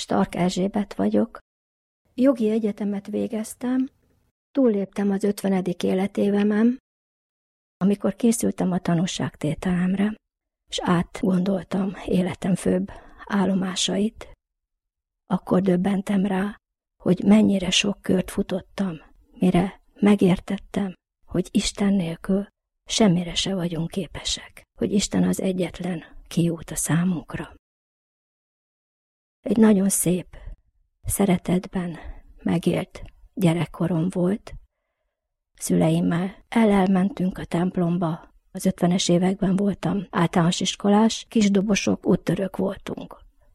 Stark Erzsébet vagyok. Jogi egyetemet végeztem, túlléptem az 50. életévemen, amikor készültem a tanúságtételemre, és átgondoltam életem főbb állomásait, akkor döbbentem rá, hogy mennyire sok kört futottam, mire megértettem, hogy Isten nélkül semmire se vagyunk képesek, hogy Isten az egyetlen kiút a számunkra. Egy nagyon szép, szeretetben megélt gyerekkorom volt. Szüleimmel elmentünk a templomba, az 50-es években voltam általános iskolás, kisdobosok, úttörők voltunk.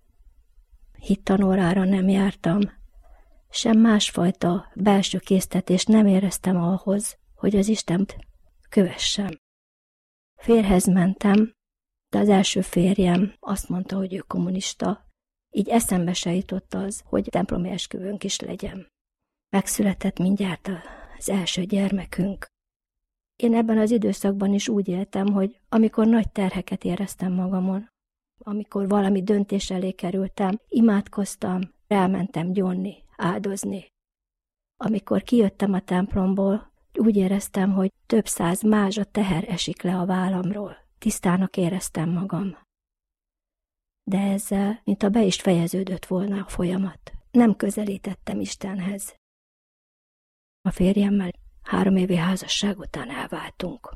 Hittanórára nem jártam, sem másfajta belső késztetést nem éreztem ahhoz, hogy az Istent kövessem. Férjhez mentem, de az első férjem azt mondta, hogy ő kommunista, így eszembe se jutott az, hogy templomi esküvőnk is legyen. Megszületett mindjárt az első gyermekünk. Én ebben az időszakban is úgy éltem, hogy amikor nagy terheket éreztem magamon, amikor valami döntés elé kerültem, imádkoztam, rámentem gyónni, áldozni. Amikor kijöttem a templomból, úgy éreztem, hogy több száz mázsa teher esik le a vállamról. Tisztának éreztem magam. De ezzel, mintha be is fejeződött volna a folyamat, nem közelítettem Istenhez. A férjemmel 3 évi házasság után elváltunk.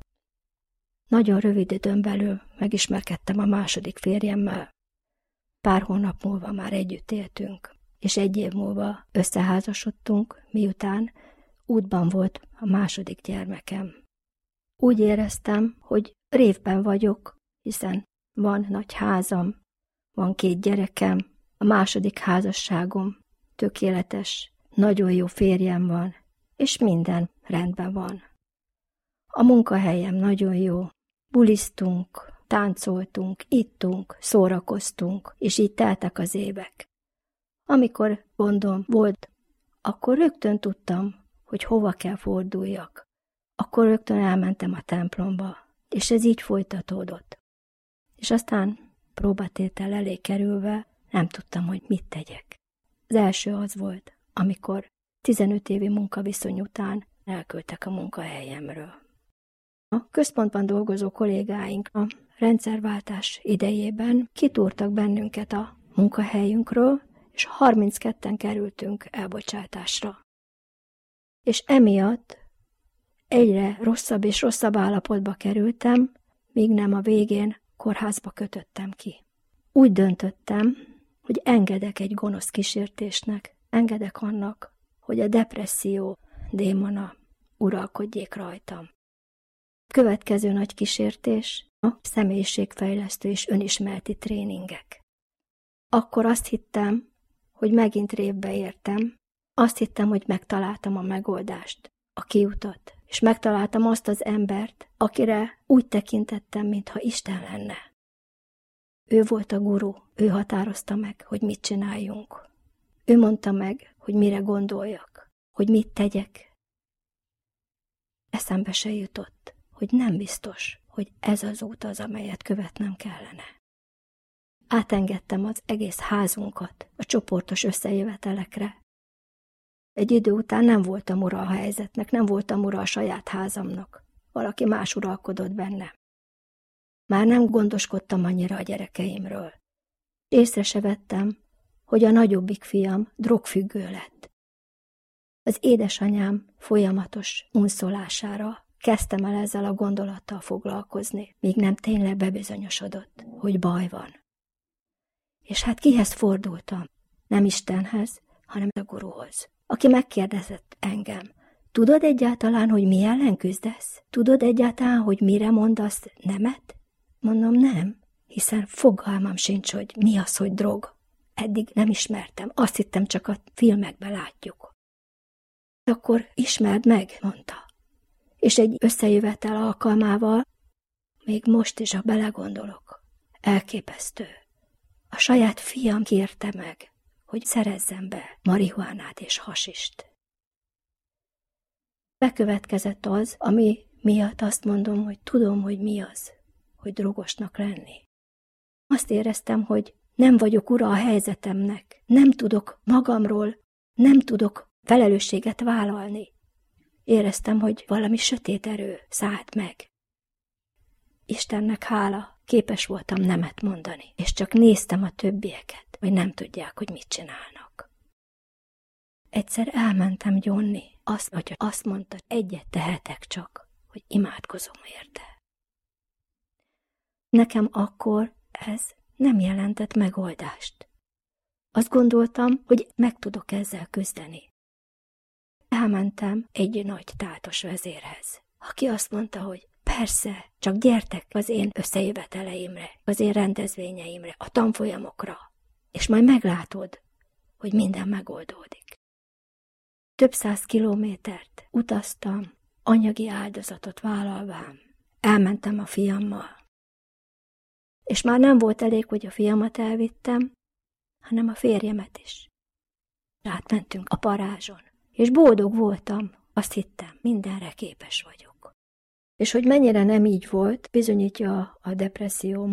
Nagyon rövid időn belül megismerkedtem a második férjemmel. Pár hónap múlva már együtt éltünk, és 1 év múlva összeházasodtunk, miután útban volt a második gyermekem. Úgy éreztem, hogy révben vagyok, hiszen van nagy házam, van 2 gyerekem, a második házasságom tökéletes, nagyon jó férjem van, és minden rendben van. A munkahelyem nagyon jó, bulisztunk, táncoltunk, ittunk, szórakoztunk, és így teltek az évek. Amikor gondom volt, akkor rögtön tudtam, hogy hova kell forduljak. Akkor rögtön elmentem a templomba, és ez így folytatódott. És aztán próbatétel elé kerülve nem tudtam, hogy mit tegyek. Az első az volt, amikor 15 évi munkaviszony után elküldtek a munkahelyemről. A központban dolgozó kollégáink a rendszerváltás idejében kitúrtak bennünket a munkahelyünkről, és 32-en kerültünk elbocsátásra. És emiatt egyre rosszabb és rosszabb állapotba kerültem, míg nem a végén kórházba kötöttem ki. Úgy döntöttem, hogy engedek egy gonosz kísértésnek, engedek annak, hogy a depresszió démona uralkodjék rajtam. Következő nagy kísértés a személyiségfejlesztő és önismereti tréningek. Akkor azt hittem, hogy megint révbe értem, azt hittem, hogy megtaláltam a megoldást, a kiutat, és megtaláltam azt az embert, akire úgy tekintettem, mintha Isten lenne. Ő volt a guru, ő határozta meg, hogy mit csináljunk. Ő mondta meg, hogy mire gondoljak, hogy mit tegyek. Eszembe se jutott, hogy nem biztos, hogy ez az út az, amelyet követnem kellene. Átengedtem az egész házunkat a csoportos összejövetelekre. Egy idő után nem voltam ura a helyzetnek, nem voltam ura a saját házamnak. Valaki más uralkodott bennem. Már nem gondoskodtam annyira a gyerekeimről. Észre se vettem, hogy a nagyobbik fiam drogfüggő lett. Az édesanyám folyamatos unszolására kezdtem el ezzel a gondolattal foglalkozni, míg nem tényleg bebizonyosodott, hogy baj van. És hát kihez fordultam? Nem Istenhez, hanem a guruhoz, aki megkérdezett engem, tudod egyáltalán, hogy mi ellen küzdesz? Tudod egyáltalán, hogy mire mondasz nemet? Mondom, nem, hiszen fogalmam sincs, hogy mi az, hogy drog. Eddig nem ismertem, azt hittem, csak a filmekben látjuk. Akkor ismerd meg, mondta. És egy összejövetel alkalmával, még most is, ha belegondolok, elképesztő. A saját fiam kérte meg, hogy szerezzem be marihuánát és hasist. Bekövetkezett az, ami miatt azt mondom, hogy tudom, hogy mi az, hogy drogosnak lenni. Azt éreztem, hogy Nem vagyok ura a helyzetemnek, nem tudok magamról, nem tudok felelősséget vállalni. Éreztem, hogy valami sötét erő szállt meg. Istennek hála, képes voltam nemet mondani, és csak néztem a többieket, hogy nem tudják, hogy mit csinálnak. Egyszer elmentem gyónni, azt mondta, egyet tehetek csak, hogy imádkozom érte. Nekem akkor ez nem jelentett megoldást. Azt gondoltam, hogy meg tudok ezzel küzdeni. Elmentem egy nagy tátos vezérhez, aki azt mondta, hogy persze, csak gyertek az én összejöveteleimre, az én rendezvényeimre, a tanfolyamokra, és majd meglátod, hogy minden megoldódik. Több 100 kilométert utaztam, anyagi áldozatot vállalván. Elmentem a fiammal. És már nem volt elég, hogy a fiamat elvittem, hanem a férjemet is. Átmentünk a parázson, és boldog voltam, azt hittem, mindenre képes vagyok. És hogy mennyire nem így volt, bizonyítja a depresszióm.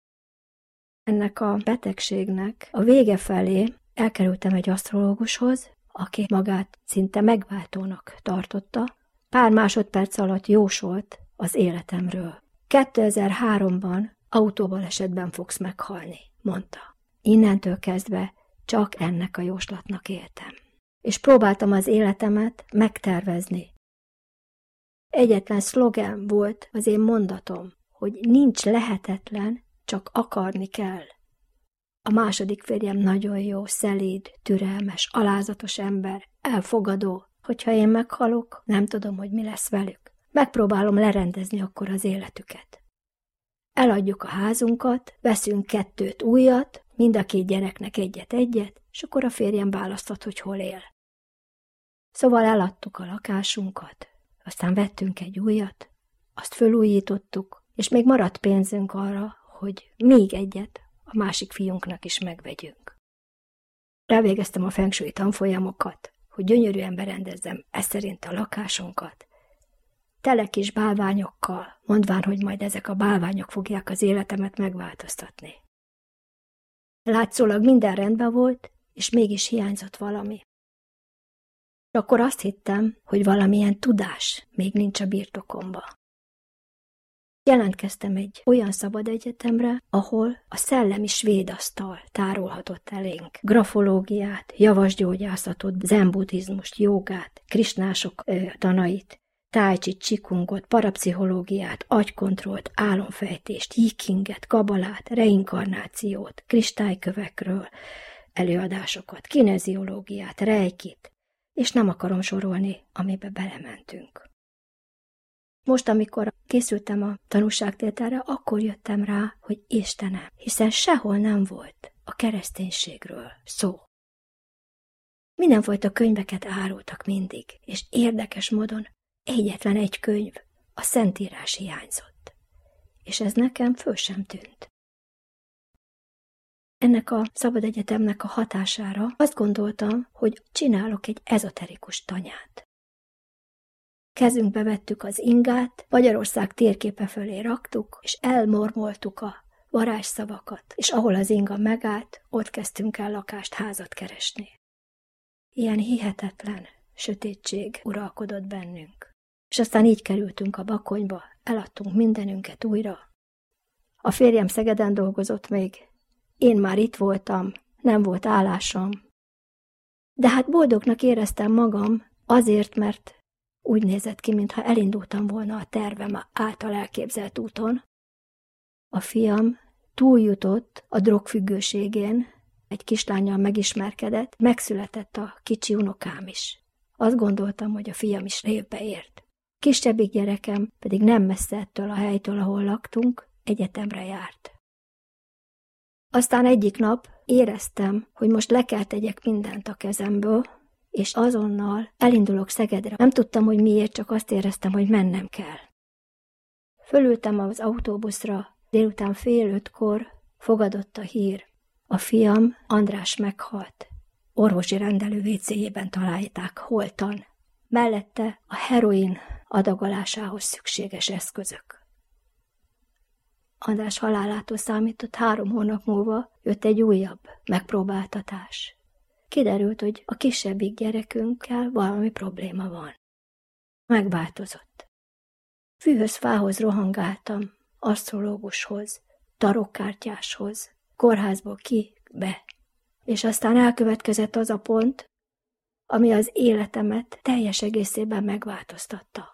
Ennek a betegségnek a vége felé elkerültem egy asztrológushoz, aki magát szinte megváltónak tartotta, pár másodperc alatt jósolt az életemről. 2003-ban autóbalesetben fogsz meghalni, mondta. Innentől kezdve csak ennek a jóslatnak éltem. És próbáltam az életemet megtervezni. Egyetlen szlogen volt az én mondatom, hogy nincs lehetetlen, csak akarni kell. A második férjem nagyon jó, szelíd, türelmes, alázatos ember, elfogadó. Hogyha én meghalok, nem tudom, hogy mi lesz velük. Megpróbálom lerendezni akkor az életüket. Eladjuk a házunkat, veszünk 2 újat, mind a 2 gyereknek egyet, és akkor a férjem választhat, hogy hol él. Szóval eladtuk a lakásunkat, aztán vettünk egy újat, azt fölújítottuk, és még maradt pénzünk arra, hogy még egyet a másik fiunknak is megvegyünk. Elvégeztem a feng shui tanfolyamokat, hogy gyönyörűen berendezzem szerint a lakásunkat, tele kis bálványokkal, mondván, hogy majd ezek a bálványok fogják az életemet megváltoztatni. Látszólag minden rendben volt, és mégis hiányzott valami. Akkor azt hittem, hogy valamilyen tudás még nincs a birtokomba. Jelentkeztem egy olyan szabad egyetemre, ahol a szellemi svéd asztal tárolhatott elénk grafológiát, javasgyógyászatot, zen-buddhizmust, jogát, krisnások tanait, tájcsit, csikungot, parapszichológiát, agykontrollt, álomfejtést, yikinget, kabalát, reinkarnációt, kristálykövekről, előadásokat, kineziológiát, reikit, és nem akarom sorolni, amibe belementünk. Most, amikor készültem a tanúságtételre, akkor jöttem rá, hogy Istenem, hiszen sehol nem volt a kereszténységről szó. Mindenfajta könyveket árultak mindig, és érdekes módon egyetlen egy könyv, a Szentírás hiányzott. És ez nekem föl sem tűnt. Ennek a szabad egyetemnek a hatására azt gondoltam, hogy csinálok egy ezoterikus tanyát. Kezünkbe vettük az ingát, Magyarország térképe fölé raktuk, és elmormoltuk a varázsszavakat, és ahol az inga megállt, ott kezdtünk el lakást, házat keresni. Ilyen hihetetlen sötétség uralkodott bennünk. És aztán így kerültünk a Bakonyba, eladtunk mindenünket újra. A férjem Szegeden dolgozott még, én már itt voltam, nem volt állásom. De hát boldognak éreztem magam azért, mert úgy nézett ki, mintha elindultam volna a tervem által elképzelt úton. A fiam túljutott a drogfüggőségén, egy kislánnyal megismerkedett, megszületett a kicsi unokám is. Azt gondoltam, hogy a fiam is révbe ért. Kisebbik gyerekem pedig nem messze ettől a helytől, ahol laktunk, egyetemre járt. Aztán egyik nap éreztem, hogy most le kell tegyek mindent a kezemből, és azonnal elindulok Szegedre. Nem tudtam, hogy miért, csak azt éreztem, hogy mennem kell. Fölültem az autóbuszra, délután 4:30 fogadott a hír. A fiam, András meghalt. Orvosi rendelő WC-jében találták holtan. Mellette a heroin adagolásához szükséges eszközök. András halálától számított 3 hónap múlva jött egy újabb megpróbáltatás. Kiderült, hogy a kisebbik gyerekünkkel valami probléma van. Megváltozott. Fűhöz-fához rohangáltam, asztrológushoz, tarokkártyáshoz, kórházból ki-be. És aztán elkövetkezett az a pont, ami az életemet teljes egészében megváltoztatta.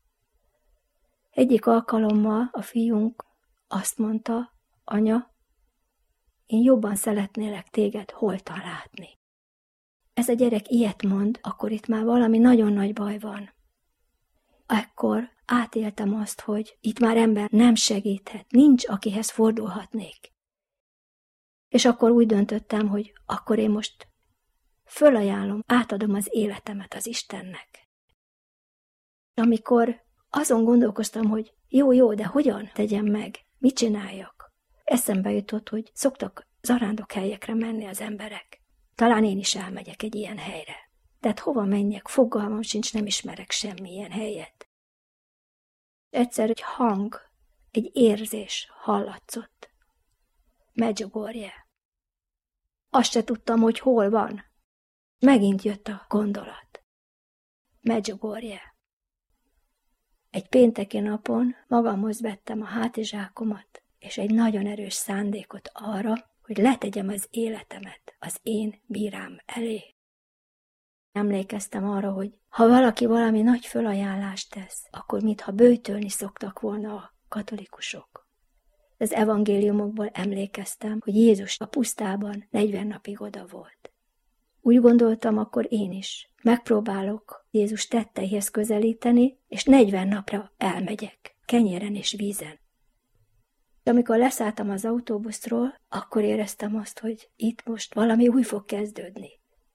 Egyik alkalommal a fiunk azt mondta, anya, én jobban szeretnélek téged holtan látni. Ez a gyerek ilyet mond, akkor itt már valami nagyon nagy baj van. Ekkor átéltem azt, hogy itt már ember nem segíthet, nincs, akihez fordulhatnék. És akkor úgy döntöttem, hogy akkor én most fölajánlom, átadom az életemet az Istennek. Amikor azon gondolkoztam, hogy jó, de hogyan tegyem meg, mit csináljak, eszembe jutott, hogy szoktak zarándokhelyekre menni az emberek. Talán én is elmegyek egy ilyen helyre. Tehát hova menjek, fogalmam sincs, nem ismerek semmilyen helyet. Egyszer egy hang, egy érzés hallatszott. Medjugorje. Azt se tudtam, hogy hol van. Megint jött a gondolat. Medjugorje. Egy pénteki napon magamhoz vettem a hátizsákomat, és egy nagyon erős szándékot arra, hogy letegyem az életemet az én bírám elé. Emlékeztem arra, hogy ha valaki valami nagy fölajánlást tesz, akkor mintha böjtölni szoktak volna a katolikusok. Az evangéliumokból emlékeztem, hogy Jézus a pusztában 40 napig oda volt. Úgy gondoltam, akkor én is. Megpróbálok Jézus tetteihez közelíteni, és 40 napra elmegyek, kenyéren és vízen. Amikor leszálltam az autóbuszról, akkor éreztem azt, hogy itt most valami új fog kezdődni.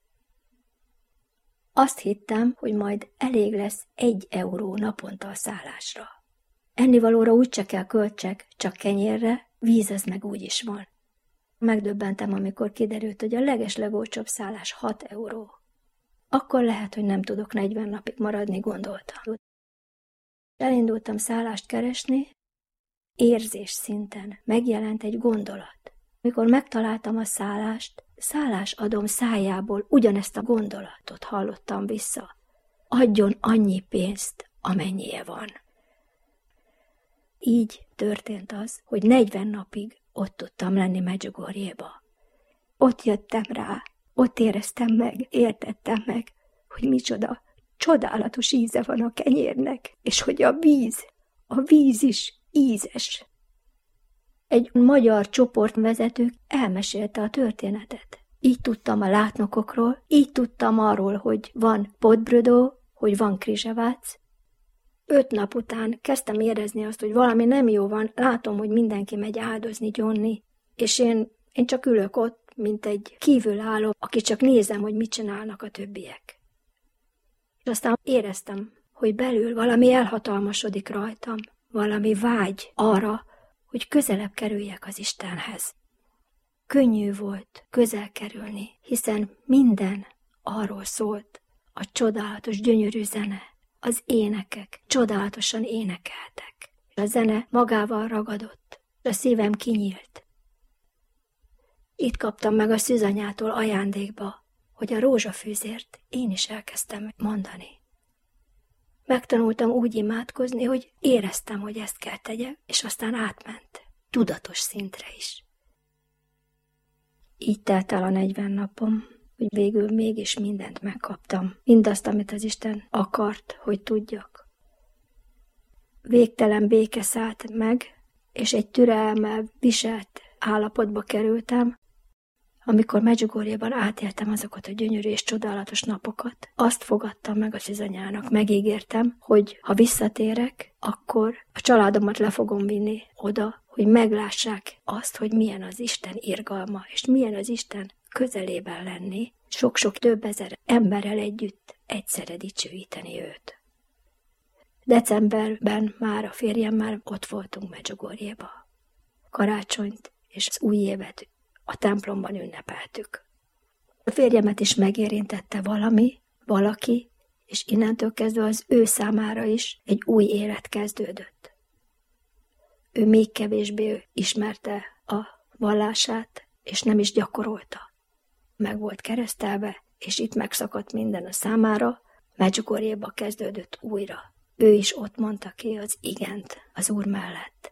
Azt hittem, hogy majd elég lesz 1 euró naponta a szállásra. Ennivalóra úgyse kell költsek, csak kenyérre, víz az meg úgy is van. Megdöbbentem, amikor kiderült, hogy a legeslegolcsóbb szállás 6 euró. Akkor lehet, hogy nem tudok 40 napig maradni, gondoltam. Elindultam szállást keresni, érzés szinten megjelent egy gondolat. Mikor megtaláltam a szállást, szállásadóm szájából ugyanezt a gondolatot hallottam vissza. Adjon annyi pénzt, amennyie van. Így történt az, hogy 40 napig ott tudtam lenni Medjugorjéba. Ott jöttem rá, ott éreztem meg, értettem meg, hogy micsoda csodálatos íze van a kenyérnek, és hogy a víz is ízes. Egy magyar csoportvezető elmesélte a történetet. Így tudtam a látnokokról, így tudtam arról, hogy van Podbrdo, hogy van Krizsevác. 5 nap után kezdtem érezni azt, hogy valami nem jó van, látom, hogy mindenki megy áldozni, gyónni, és én csak ülök ott, mint egy kívülálló, aki csak nézem, hogy mit csinálnak a többiek. És aztán éreztem, hogy belül valami elhatalmasodik rajtam, valami vágy arra, hogy közelebb kerüljek az Istenhez. Könnyű volt közel kerülni, hiszen minden arról szólt, a csodálatos, gyönyörű zene, az énekek csodálatosan énekeltek. A zene magával ragadott, a szívem kinyílt. Itt kaptam meg a szűzanyától ajándékba, hogy a rózsafűzért én is elkezdtem mondani. Megtanultam úgy imádkozni, hogy éreztem, hogy ezt kell tegyem, és aztán átment, tudatos szintre is. Így telt el a 40 napom, hogy végül mégis mindent megkaptam. Mindazt, amit az Isten akart, hogy tudjak. Végtelen béke szállt meg, és egy türelemmel viselt állapotba kerültem. Amikor Medjugorjéban átéltem azokat a gyönyörű és csodálatos napokat, azt fogadtam meg a szűzanyának, megígértem, hogy ha visszatérek, akkor a családomat le fogom vinni oda, hogy meglássák azt, hogy milyen az Isten irgalma, és milyen az Isten közelében lenni, sok-sok több ezer emberrel együtt egyszerre dicsőíteni őt. Decemberben már a férjemmel ott voltunk Medjugorjéba. Karácsonyt és az új évet a templomban ünnepeltük. A férjemet is megérintette valaki, és innentől kezdve az ő számára is egy új élet kezdődött. Ő még kevésbé ismerte a vallását, és nem is gyakorolta. Meg volt keresztelve, és itt megszakadt minden a számára, Medjugorjéba kezdődött újra. Ő is ott mondta ki az igent az Úr mellett.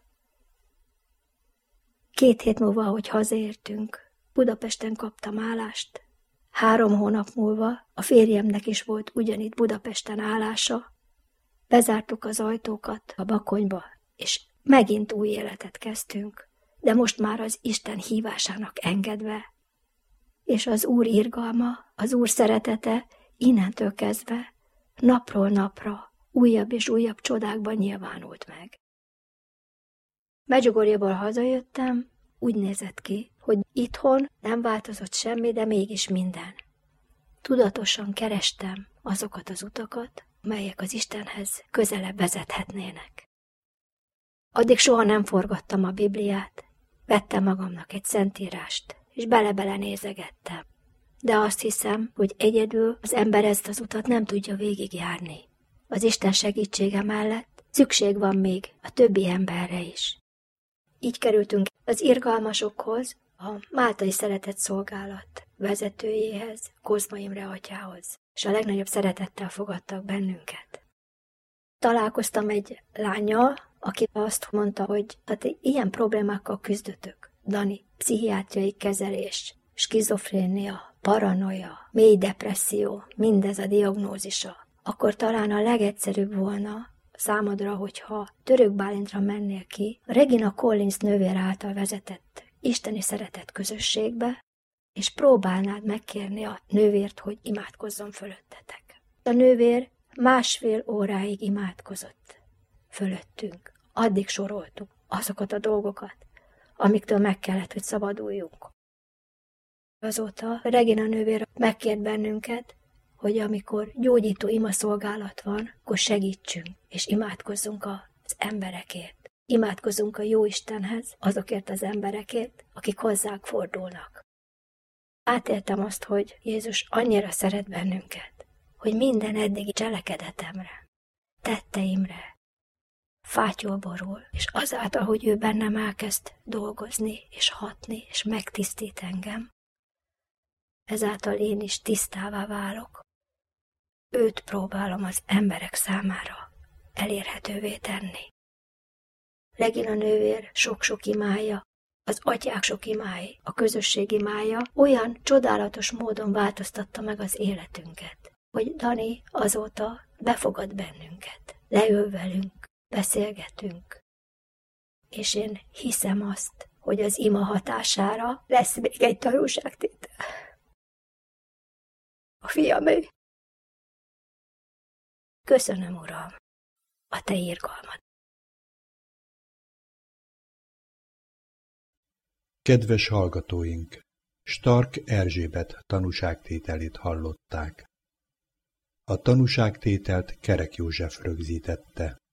2 hét múlva, ahogy hazaértünk, Budapesten kaptam állást. 3 hónap múlva a férjemnek is volt ugyanitt Budapesten állása. Bezártuk az ajtókat a Bakonyba, és megint új életet kezdtünk, de most már az Isten hívásának engedve. És az Úr irgalma, az Úr szeretete innentől kezdve napról napra újabb és újabb csodákban nyilvánult meg. Medjugorjeból hazajöttem, úgy nézett ki, hogy itthon nem változott semmi, de mégis minden. Tudatosan kerestem azokat az utakat, melyek az Istenhez közelebb vezethetnének. Addig soha nem forgattam a Bibliát, vettem magamnak egy szentírást, és bele-bele nézegettem. De azt hiszem, hogy egyedül az ember ezt az utat nem tudja végigjárni. Az Isten segítsége mellett szükség van még a többi emberre is. Így kerültünk az irgalmasokhoz, a Máltai Szeretett Szolgálat vezetőjéhez, Kozma Imre atyához, és a legnagyobb szeretettel fogadtak bennünket. Találkoztam egy lánnyal, aki azt mondta, hogy hát ilyen problémákkal küzdötök. Dani, pszichiátriai kezelés, skizofrénia, paranoia, mély depresszió, mindez a diagnózisa. Akkor talán a legegyszerűbb volna számodra, hogyha Török Bálintra mennél ki, Regina Collins nővér által vezetett isteni szeretett közösségbe, és próbálnád megkérni a nővért, hogy imádkozzon fölöttetek. A nővér 1,5 óráig imádkozott fölöttünk. Addig soroltuk azokat a dolgokat, amiktől meg kellett, hogy szabaduljunk. Azóta Regina nővér megkért bennünket, hogy amikor gyógyító imaszolgálat van, akkor segítsünk, és imádkozzunk az emberekért. Imádkozzunk a Jóistenhez, azokért az emberekért, akik hozzánk fordulnak. Átéltem azt, hogy Jézus annyira szeret bennünket, hogy minden eddigi cselekedetemre, tetteimre fátyol borul, és azáltal, hogy ő bennem elkezd dolgozni, és hatni, és megtisztít engem, ezáltal én is tisztává válok. Őt próbálom az emberek számára elérhetővé tenni. Regina nővér sok-sok imája, az atyák sok imái, a közösség imája olyan csodálatos módon változtatta meg az életünket, hogy Dani azóta befogad bennünket, leül velünk, beszélgetünk. És én hiszem azt, hogy az ima hatására lesz még egy tanúságtétel. A fiamé. Köszönöm, Uram, a te irgalmad. Kedves hallgatóink! Stark Erzsébet tanúságtételét hallották. A tanúságtételt Kerek József rögzítette.